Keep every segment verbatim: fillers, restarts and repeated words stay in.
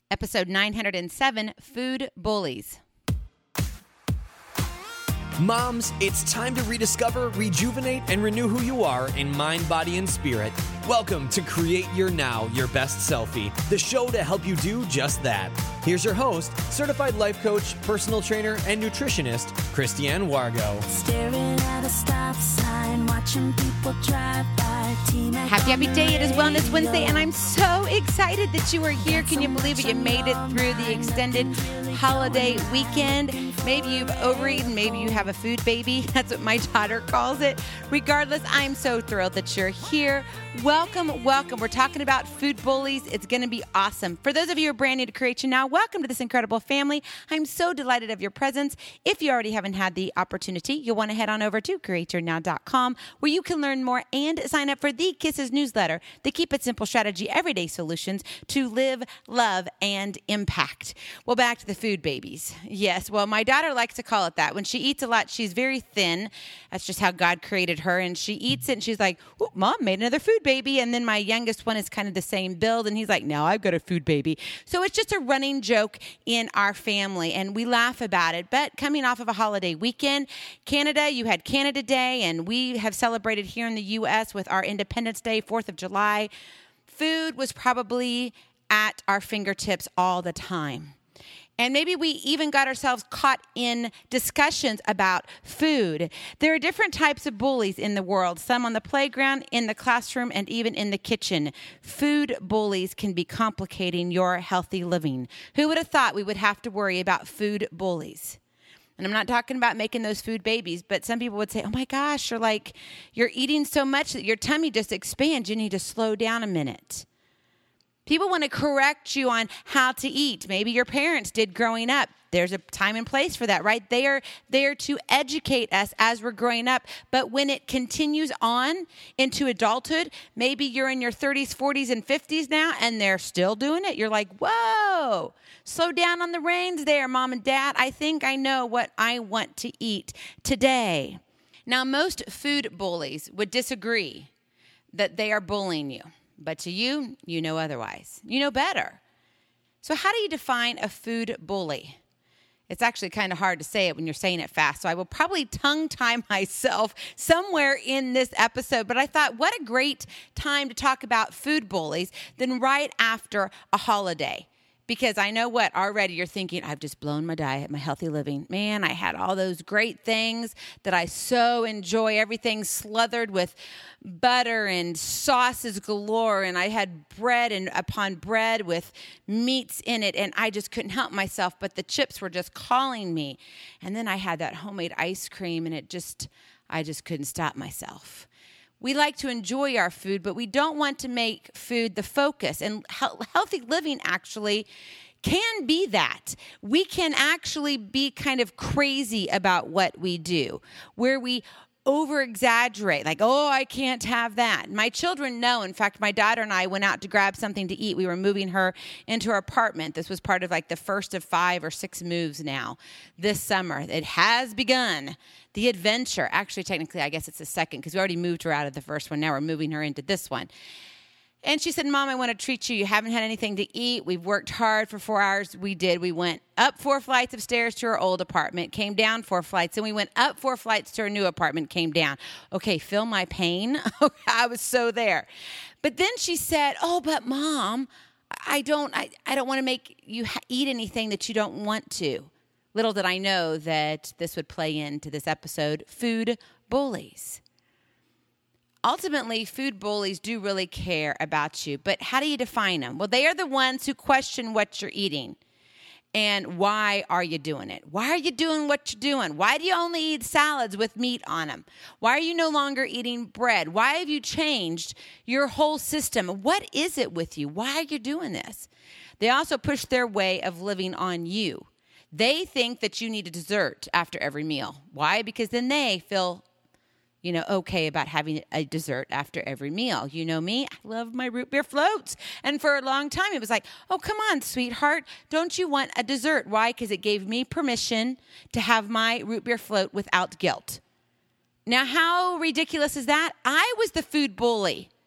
Episode nine hundred seven, Food Bullies. Moms, it's time to rediscover, rejuvenate, and renew who you are in mind, body, and spirit. Welcome to Create Your Now, Your Best Selfie, the show to help you do just that. Here's your host, certified life coach, personal trainer, and nutritionist, Christiane Wargo. Staring at a stop sign, watching people drive by. Happy, happy day. It is Wellness Wednesday, and I'm so excited that you are here. Can you believe it? You made it through the extended holiday weekend. Maybe you've overeaten. Maybe you have a food baby. That's what my daughter calls it. Regardless, I'm so thrilled that you're here. Welcome, welcome. We're talking about food bullies. It's going to be awesome. For those of you who are brand new to Create Your Now, welcome to this incredible family. I'm so delighted of your presence. If you already haven't had the opportunity, you'll want to head on over to create your now dot com where you can learn more and sign up for the Kisses newsletter, the Keep It Simple Strategy Everyday Solutions to live, love, and impact. Well, back to the food babies. Yes, well, my daughter likes to call it that. When she eats a lot, she's very thin. That's just how God created her. And she eats it, and she's like, "Ooh, Mom made another food baby." And then my youngest one is kind of the same build, and he's like, "Now I've got a food baby." So it's just a running joke in our family, and we laugh about it. But coming off of a holiday weekend, Canada, you had Canada Day, and we have celebrated here in the U S with our Independence Day, fourth of July. Food was probably at our fingertips all the time. And maybe we even got ourselves caught in discussions about food. There are different types of bullies in the world, some on the playground, in the classroom, and even in the kitchen. Food bullies can be complicating your healthy living. Who would have thought we would have to worry about food bullies? And I'm not talking about making those food babies, but some people would say, "Oh my gosh, you're like, you're eating so much that your tummy just expands. You need to slow down a minute." People want to correct you on how to eat. Maybe your parents did growing up. There's a time and place for that, right? They are there to educate us as we're growing up. But when it continues on into adulthood, maybe you're in your thirties, forties, and fifties now, and they're still doing it. You're like, whoa, slow down on the reins there, Mom and Dad. I think I know what I want to eat today. Now, most food bullies would disagree that they are bullying you. But to you, you know otherwise. You know better. So how do you define a food bully? It's actually kind of hard to say it when you're saying it fast, so I will probably tongue-tie myself somewhere in this episode. But I thought, what a great time to talk about food bullies than right after a holiday. Because I know what, already you're thinking, I've just blown my diet, my healthy living. Man, I had all those great things that I so enjoy, everything slathered with butter and sauces galore. And I had bread and upon bread with meats in it. And I just couldn't help myself, but the chips were just calling me. And then I had that homemade ice cream, and it just, I just couldn't stop myself. We like to enjoy our food, but we don't want to make food the focus. And he- healthy living actually can be that. We can actually be kind of crazy about what we do, where we over-exaggerate, like, oh, I can't have that. My children know. In fact, my daughter and I went out to grab something to eat. We were moving her into her apartment. This was part of like the first of five or six moves now this summer. It has begun. The adventure. Actually, technically, I guess it's the second because we already moved her out of the first one. Now we're moving her into this one. And she said, "Mom, I want to treat you. You haven't had anything to eat. We've worked hard for four hours. We did. We went up four flights of stairs to our old apartment, came down four flights, and we went up four flights to our new apartment, came down." Okay, feel my pain. I was so there. But then she said, "Oh, but Mom, I don't, I, I don't want to make you ha- eat anything that you don't want to." Little did I know that this would play into this episode, food bullies. Ultimately, food bullies do really care about you, but how do you define them? Well, they are the ones who question what you're eating. And why are you doing it? Why are you doing what you're doing? Why do you only eat salads with meat on them? Why are you no longer eating bread? Why have you changed your whole system? What is it with you? Why are you doing this? They also push their way of living on you. They think that you need a dessert after every meal. Why? Because then they feel you know, okay about having a dessert after every meal. You know me, I love my root beer floats. And for a long time, it was like, oh, come on, sweetheart. Don't you want a dessert? Why? Because it gave me permission to have my root beer float without guilt. Now, how ridiculous is that? I was the food bully.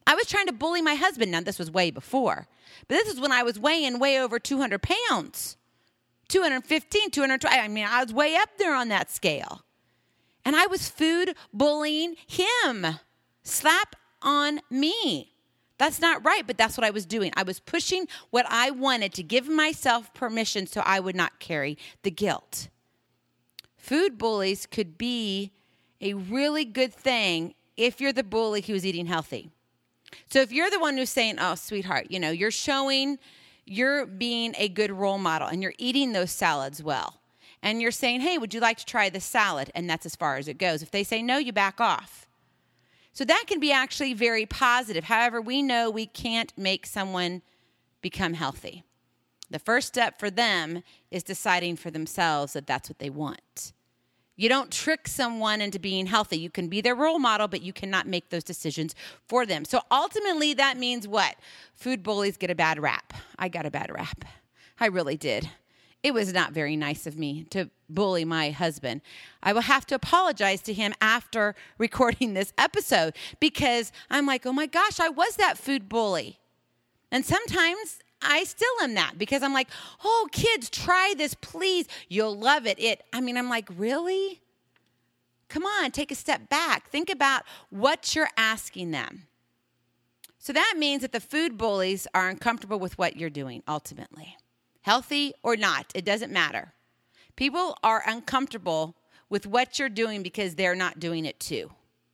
I was trying to bully my husband. Now, this was way before. But this is when I was weighing way over two hundred pounds. two hundred fifteen, two hundred twenty. I mean, I was way up there on that scale. And I was food bullying him. Slap on me. That's not right, but that's what I was doing. I was pushing what I wanted to give myself permission so I would not carry the guilt. Food bullies could be a really good thing if you're the bully who's eating healthy. So if you're the one who's saying, oh, sweetheart, you know, you're showing, you're being a good role model and you're eating those salads well. And you're saying, hey, would you like to try this salad? And that's as far as it goes. If they say no, you back off. So that can be actually very positive. However, we know we can't make someone become healthy. The first step for them is deciding for themselves that that's what they want. You don't trick someone into being healthy. You can be their role model, but you cannot make those decisions for them. So ultimately, that means what? Food bullies get a bad rap. I got a bad rap. I really did. It was not very nice of me to bully my husband. I will have to apologize to him after recording this episode because I'm like, oh my gosh, I was that food bully. And sometimes I still am that because I'm like, oh, kids, try this, please. You'll love it. It. I mean, I'm like, really? Come on, take a step back. Think about what you're asking them. So that means that the food bullies are uncomfortable with what you're doing, ultimately. Healthy or not, it doesn't matter. People are uncomfortable with what you're doing because they're not doing it too.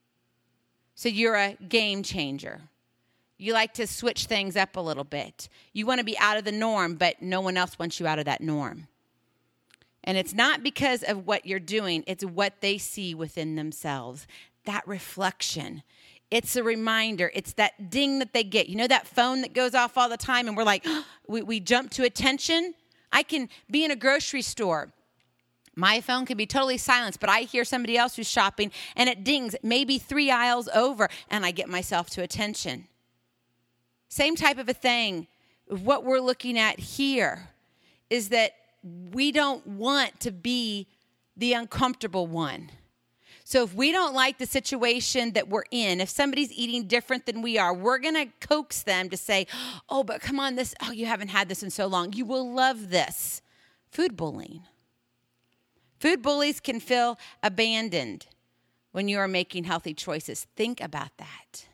So you're a game changer. You like to switch things up a little bit. You want to be out of the norm, but no one else wants you out of that norm. And it's not because of what you're doing. It's what they see within themselves. That reflection. It's a reminder. It's that ding that they get. You know that phone that goes off all the time and we're like, oh, we, we jump to attention? I can be in a grocery store. My phone can be totally silenced, but I hear somebody else who's shopping and it dings maybe three aisles over and I get myself to attention. Same type of a thing. What we're looking at here is that we don't want to be the uncomfortable one. So if we don't like the situation that we're in, if somebody's eating different than we are, we're going to coax them to say, oh, but come on, this, oh, you haven't had this in so long. You will love this. Food bullying. Food bullies can feel abandoned when you are making healthy choices. Think about that.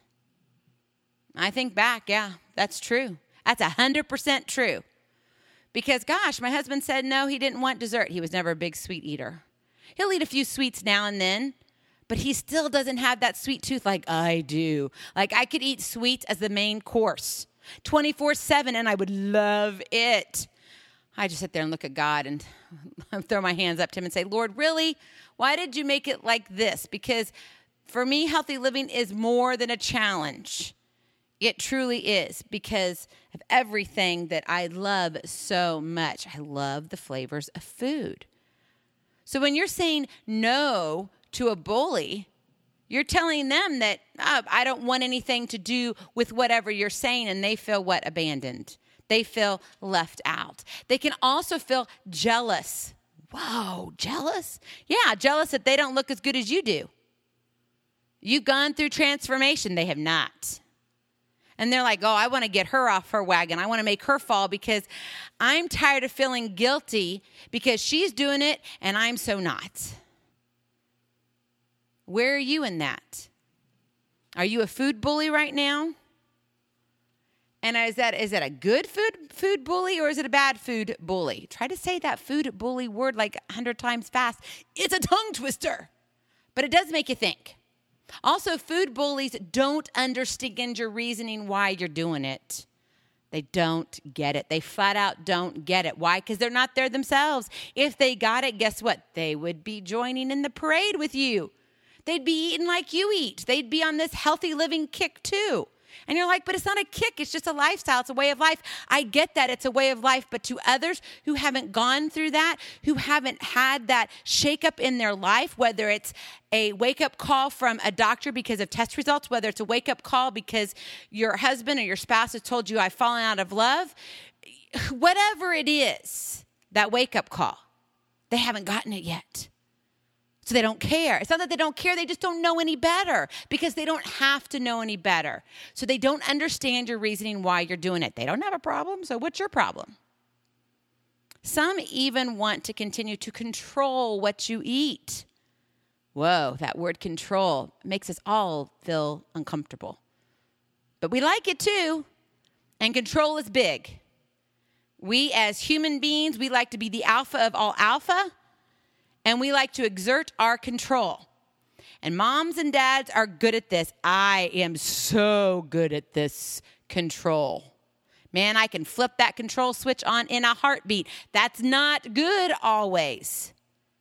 I think back, yeah, that's true. That's one hundred percent true. Because, gosh, my husband said no, he didn't want dessert. He was never a big sweet eater. He'll eat a few sweets now and then, but he still doesn't have that sweet tooth like I do. Like I could eat sweets as the main course twenty-four seven, and I would love it. I just sit there and look at God and throw my hands up to him and say, Lord, really? Why did you make it like this? Because for me, healthy living is more than a challenge. It truly is because of everything that I love so much. I love the flavors of food. So when you're saying no to a bully, you're telling them that oh, I don't want anything to do with whatever you're saying, and they feel what? Abandoned. They feel left out. They can also feel jealous. Whoa, jealous? Yeah, jealous that they don't look as good as you do. You've gone through transformation. They have not. And they're like, oh, I want to get her off her wagon. I want to make her fall because I'm tired of feeling guilty because she's doing it and I'm so not. Where are you in that? Are you a food bully right now? And is that is that a good food food bully or is it a bad food bully? Try to say that food bully word like a hundred times fast. It's a tongue twister, but it does make you think. Also, food bullies don't understand your reasoning why you're doing it. They don't get it. They flat out don't get it. Why? Because they're not there themselves. If they got it, guess what? They would be joining in the parade with you. They'd be eating like you eat. They'd be on this healthy living kick too. And you're like, but it's not a kick. It's just a lifestyle. It's a way of life. I get that it's a way of life. But to others who haven't gone through that, who haven't had that shakeup in their life, whether it's a wake-up call from a doctor because of test results, whether it's a wake-up call because your husband or your spouse has told you I've fallen out of love, whatever it is, that wake-up call, they haven't gotten it yet. So they don't care. It's not that they don't care. They just don't know any better because they don't have to know any better. So they don't understand your reasoning why you're doing it. They don't have a problem. So what's your problem? Some even want to continue to control what you eat. Whoa, that word control makes us all feel uncomfortable. But we like it too. And control is big. We as human beings, we like to be the alpha of all alpha. And we like to exert our control. And moms and dads are good at this. I am so good at this control. Man, I can flip that control switch on in a heartbeat. That's not good always.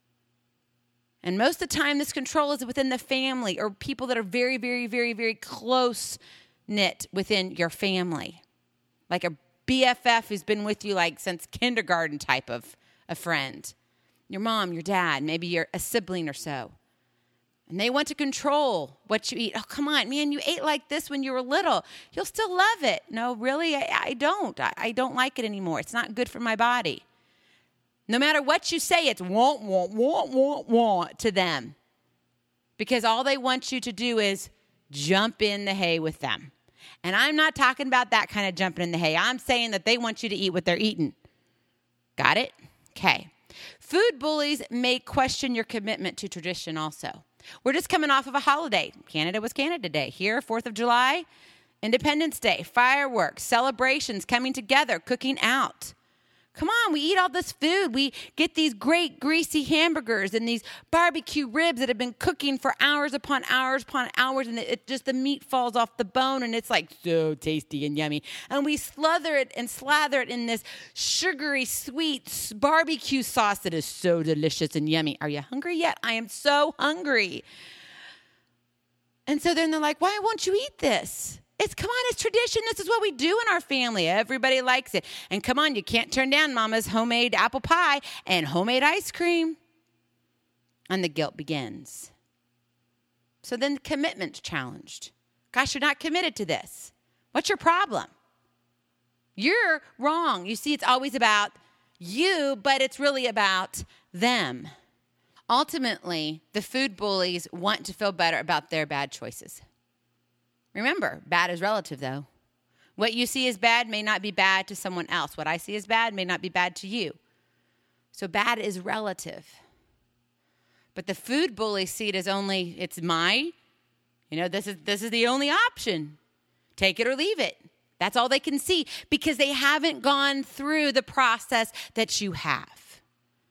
And most of the time, this control is within the family or people that are very, very, very, very close-knit within your family. Like a B F F who's been with you like since kindergarten type of a friend. Your mom, your dad, maybe you're a sibling or so. And they want to control what you eat. Oh, come on, man, you ate like this when you were little. You'll still love it. No, really, I, I don't. I, I don't like it anymore. It's not good for my body. No matter what you say, it's want, want, want, want, want to them. Because all they want you to do is jump in the hay with them. And I'm not talking about that kind of jumping in the hay. I'm saying that they want you to eat what they're eating. Got it? Okay. Food bullies may question your commitment to tradition also. We're just coming off of a holiday. Canada was Canada Day. Here, fourth of July, Independence Day, fireworks, celebrations, coming together, cooking out. Come on, we eat all this food. We get these great greasy hamburgers and these barbecue ribs that have been cooking for hours upon hours upon hours, and it, it just the meat falls off the bone, and it's like so tasty and yummy. And we slather it and slather it in this sugary, sweet barbecue sauce that is so delicious and yummy. Are you hungry yet? I am so hungry. And so then they're like, why won't you eat this? It's, come on, it's tradition. This is what we do in our family. Everybody likes it. And come on, you can't turn down Mama's homemade apple pie and homemade ice cream. And the guilt begins. So then the commitment's challenged. Gosh, you're not committed to this. What's your problem? You're wrong. You see, it's always about you, but it's really about them. Ultimately, the food bullies want to feel better about their bad choices. Remember, bad is relative, though. What you see as bad may not be bad to someone else. What I see as bad may not be bad to you. So bad is relative. But the food bullies see it as only, it's my, you know, this is this is the only option. Take it or leave it. That's all they can see because they haven't gone through the process that you have.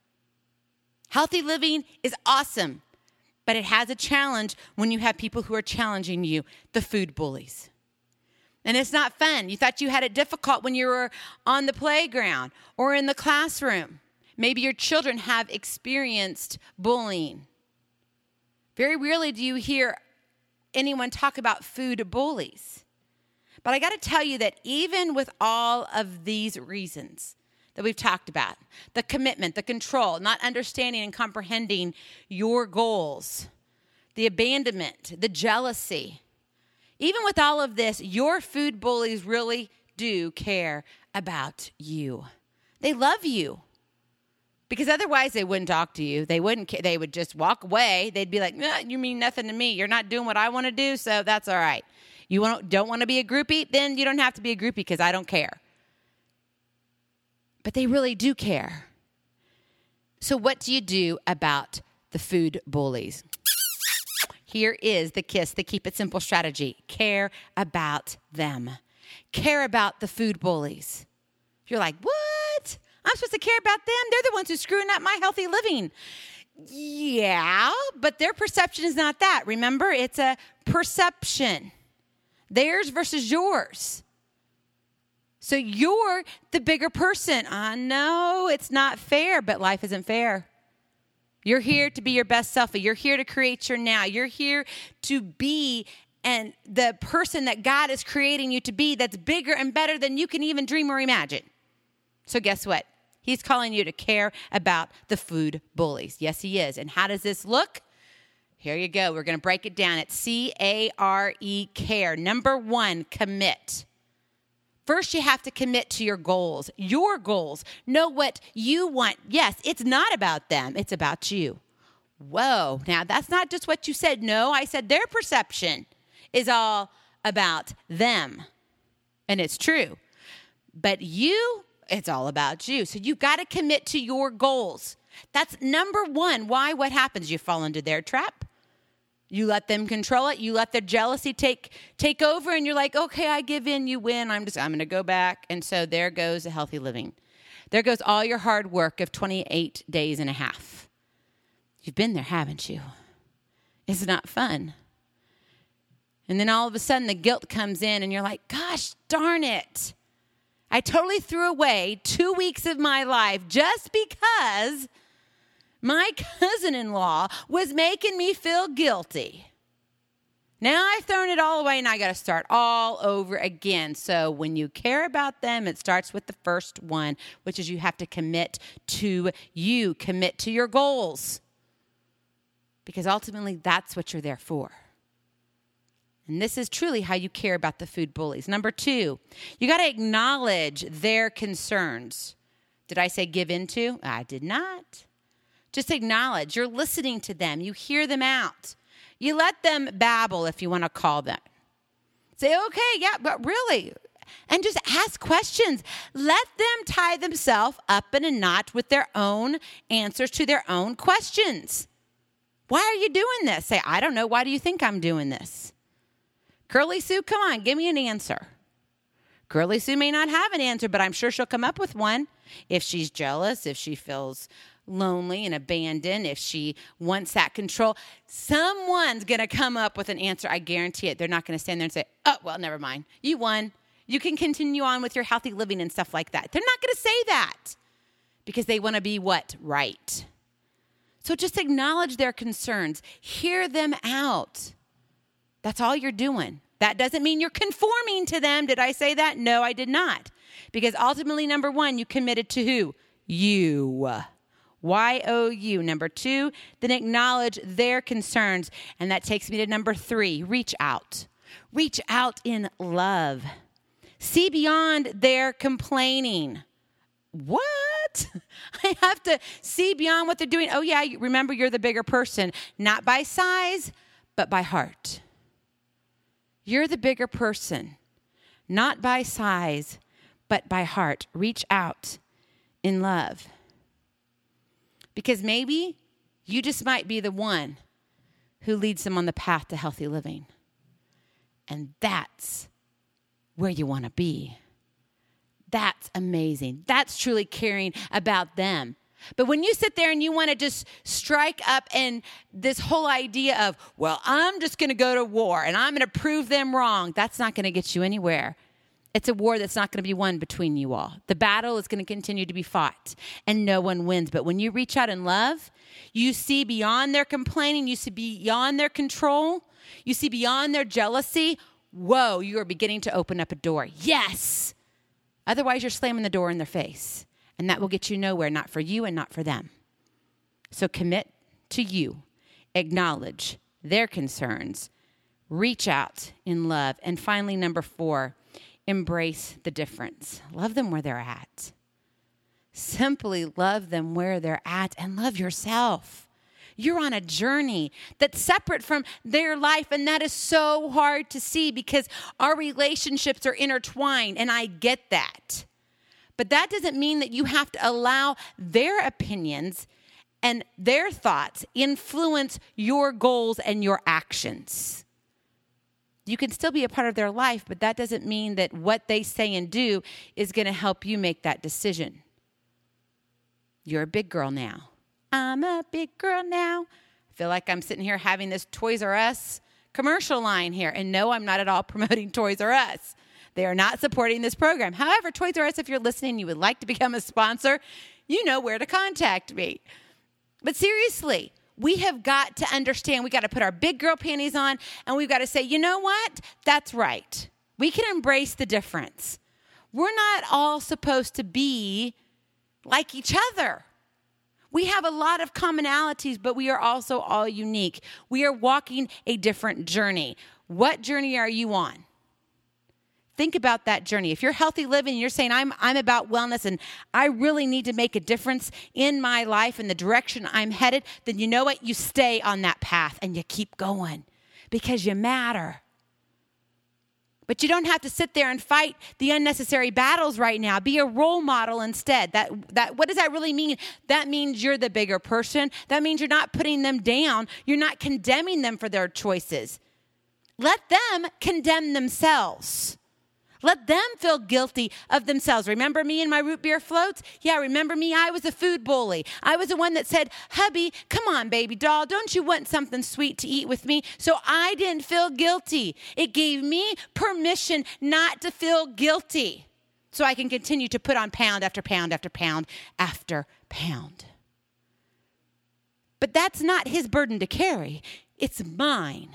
Healthy living is awesome. But it has a challenge when you have people who are challenging you, the food bullies. And it's not fun. You thought you had it difficult when you were on the playground or in the classroom. Maybe your children have experienced bullying. Very rarely do you hear anyone talk about food bullies. But I got to tell you that even with all of these reasons that we've talked about, the commitment, the control, not understanding and comprehending your goals, the abandonment, the jealousy. Even with all of this, your food bullies really do care about you. They love you. Because otherwise they wouldn't talk to you. They wouldn't. They would just walk away. They'd be like, nah, you mean nothing to me. You're not doing what I want to do, so that's all right. You want, don't want to be a groupie? Then you don't have to be a groupie because I don't care. But they really do care. So what do you do about the food bullies? Here is the KISS, the Keep It Simple strategy. Care about them. Care about the food bullies. You're like, what? I'm supposed to care about them? They're the ones who's screwing up my healthy living. Yeah, but their perception is not that. Remember, it's a perception. Theirs versus yours. So you're the bigger person. I know it's not fair, but life isn't fair. You're here to be your best self. You're here to create your now. You're here to be and the person that God is creating you to be that's bigger and better than you can even dream or imagine. So guess what? He's calling you to care about the food bullies. Yes, he is. And how does this look? Here you go. We're going to break it down. It's C A R E, care. Number one, commit. First, you have to commit to your goals, your goals. Know what you want. Yes, it's not about them. It's about you. Whoa, now that's not just what you said. No, I said their perception is all about them. And it's true. But you, it's all about you. So you got to commit to your goals. That's number one. Why? What happens? You fall into their trap. You let them control it. You let their jealousy take take over, and you're like, okay, I give in, you win. I'm just, I'm going to go back. And so there goes a healthy living. There goes all your hard work of twenty-eight days and a half. You've been there, haven't you? It's not fun. And then all of a sudden the guilt comes in and you're like, gosh, darn it. I totally threw away two weeks of my life just because my cousin-in-law was making me feel guilty. Now I've thrown it all away and I got to start all over again. So when you care about them, it starts with the first one, which is you have to commit to you, commit to your goals. Because ultimately that's what you're there for. And this is truly how you care about the food bullies. Number two, you got to acknowledge their concerns. Did I say give into? I did not. Just acknowledge. You're listening to them. You hear them out. You let them babble, if you want to call them. Say, okay, yeah, but really. And just ask questions. Let them tie themselves up in a knot with their own answers to their own questions. Why are you doing this? Say, I don't know. Why do you think I'm doing this? Curly Sue, come on, give me an answer. Curly Sue may not have an answer, but I'm sure she'll come up with one. If she's jealous, if she feels lonely and abandoned, if she wants that control, someone's going to come up with an answer. I guarantee it. They're not going to stand there and say, oh, well, never mind. You won. You can continue on with your healthy living and stuff like that. They're not going to say that because they want to be what? Right. So just acknowledge their concerns. Hear them out. That's all you're doing. That doesn't mean you're conforming to them. Did I say that? No, I did not. Because ultimately, number one, you committed to who? You. Y O U. Number two, then acknowledge their concerns. And that takes me to number three, reach out. Reach out in love. See beyond their complaining. What? I have to see beyond what they're doing. Oh, yeah, remember you're the bigger person, not by size, but by heart. You're the bigger person, not by size, but by heart. Reach out in love. Because maybe you just might be the one who leads them on the path to healthy living. And that's where you want to be. That's amazing. That's truly caring about them. But when you sit there and you want to just strike up and this whole idea of, well, I'm just going to go to war and I'm going to prove them wrong, that's not going to get you anywhere. It's a war that's not going to be won between you all. The battle is going to continue to be fought and no one wins. But when you reach out in love, you see beyond their complaining, you see beyond their control, you see beyond their jealousy. Whoa, you are beginning to open up a door. Yes. Otherwise, you're slamming the door in their face. And that will get you nowhere, not for you and not for them. So commit to you. Acknowledge their concerns. Reach out in love. And finally, number four, embrace the difference. Love them where they're at. Simply love them where they're at and love yourself. You're on a journey that's separate from their life, and that is so hard to see because our relationships are intertwined, and I get that. But that doesn't mean that you have to allow their opinions and their thoughts influence your goals and your actions. You can still be a part of their life, but that doesn't mean that what they say and do is going to help you make that decision. You're a big girl now. I'm a big girl now. I feel like I'm sitting here having this Toys R Us commercial line here. And no, I'm not at all promoting Toys R Us. They are not supporting this program. However, Toys R Us, if you're listening, you would like to become a sponsor, you know where to contact me. But seriously, we have got to understand, we got to put our big girl panties on, and we've got to say, you know what? That's right. We can embrace the difference. We're not all supposed to be like each other. We have a lot of commonalities, but we are also all unique. We are walking a different journey. What journey are you on? think about that journey. If you're healthy living and you're saying, I'm, I'm about wellness and I really need to make a difference in my life and the direction I'm headed, then you know what? You stay on that path and you keep going because you matter. But you don't have to sit there and fight the unnecessary battles right now. Be a role model instead. That that what does that really mean? That means you're the bigger person. That means you're not putting them down. You're not condemning them for their choices. Let them condemn themselves. Let them feel guilty of themselves. Remember me and my root beer floats? Yeah, remember me? I was a food bully. I was the one that said, hubby, come on, baby doll, don't you want something sweet to eat with me? So I didn't feel guilty. It gave me permission not to feel guilty so I can continue to put on pound after pound after pound after pound. But that's not his burden to carry. It's mine.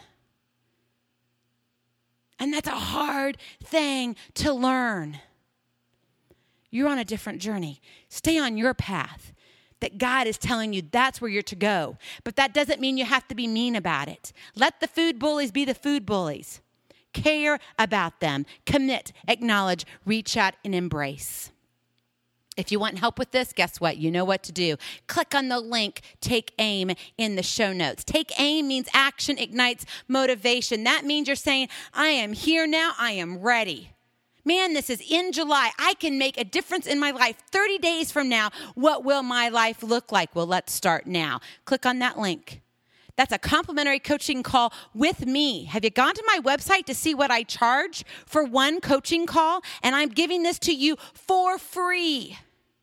And that's a hard thing to learn. You're on a different journey. Stay on your path that God is telling you that's where you're to go. But that doesn't mean you have to be mean about it. Let the food bullies be the food bullies. Care about them. Commit, acknowledge, reach out, and embrace. If you want help with this, guess what? You know what to do. Click on the link, Take Aim, in the show notes. Take Aim means action ignites motivation. That means you're saying, I am here now. I am ready. Man, this is in July. I can make a difference in my life. thirty days from now, what will my life look like? Well, let's start now. Click on that link. That's a complimentary coaching call with me. Have you gone to my website to see what I charge for one coaching call? And I'm giving this to you for free.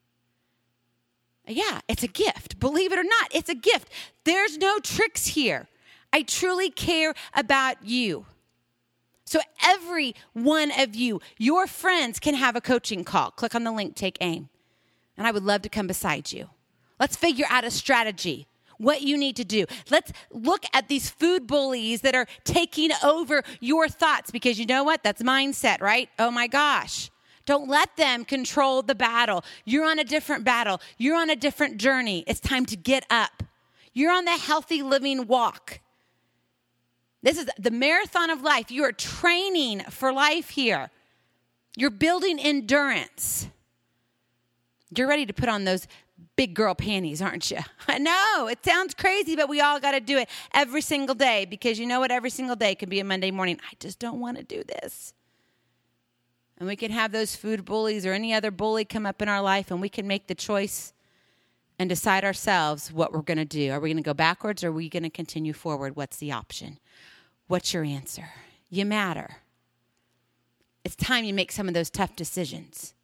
Yeah, it's a gift. Believe it or not, it's a gift. There's no tricks here. I truly care about you. So every one of you, your friends, can have a coaching call. Click on the link, Take Aim. And I would love to come beside you. Let's figure out a strategy, what you need to do. Let's look at these food bullies that are taking over your thoughts, because you know what? That's mindset, right? Oh my gosh. Don't let them control the battle. You're on a different battle. You're on a different journey. It's time to get up. You're on the healthy living walk. This is the marathon of life. You are training for life here. You're building endurance. You're ready to put on those big girl panties, aren't you? I know, it sounds crazy, but we all got to do it every single day, because you know what? Every single day can be a Monday morning. I just don't want to do this. And we can have those food bullies or any other bully come up in our life, and we can make the choice and decide ourselves what we're going to do. Are we going to go backwards, or are we going to continue forward? What's the option? What's your answer? You matter. It's time you make some of those tough decisions.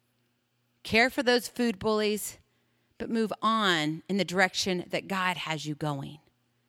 Care for those food bullies, but move on in the direction that God has you going.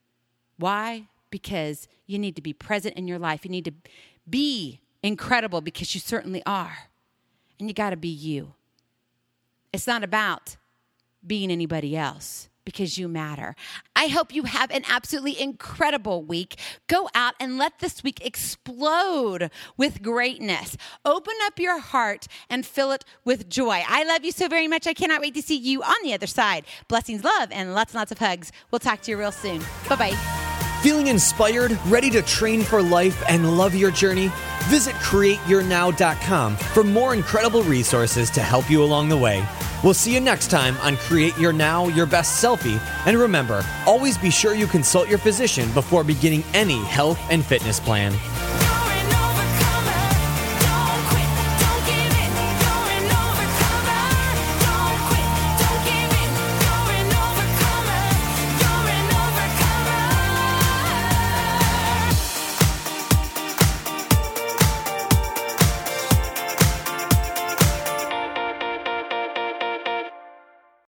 Why? Because you need to be present in your life. You need to be incredible, because you certainly are. And you got to be you. It's not about being anybody else, because you matter. I hope you have an absolutely incredible week. Go out and let this week explode with greatness. Open up your heart and fill it with joy. I love you so very much. I cannot wait to see you on the other side. Blessings, love, and lots and lots of hugs. We'll talk to you real soon. Bye-bye. Feeling inspired, ready to train for life, and love your journey? Visit create your now dot com for more incredible resources to help you along the way. We'll see you next time on Create Your Now, Your Best Selfie. And remember, always be sure you consult your physician before beginning any health and fitness plan.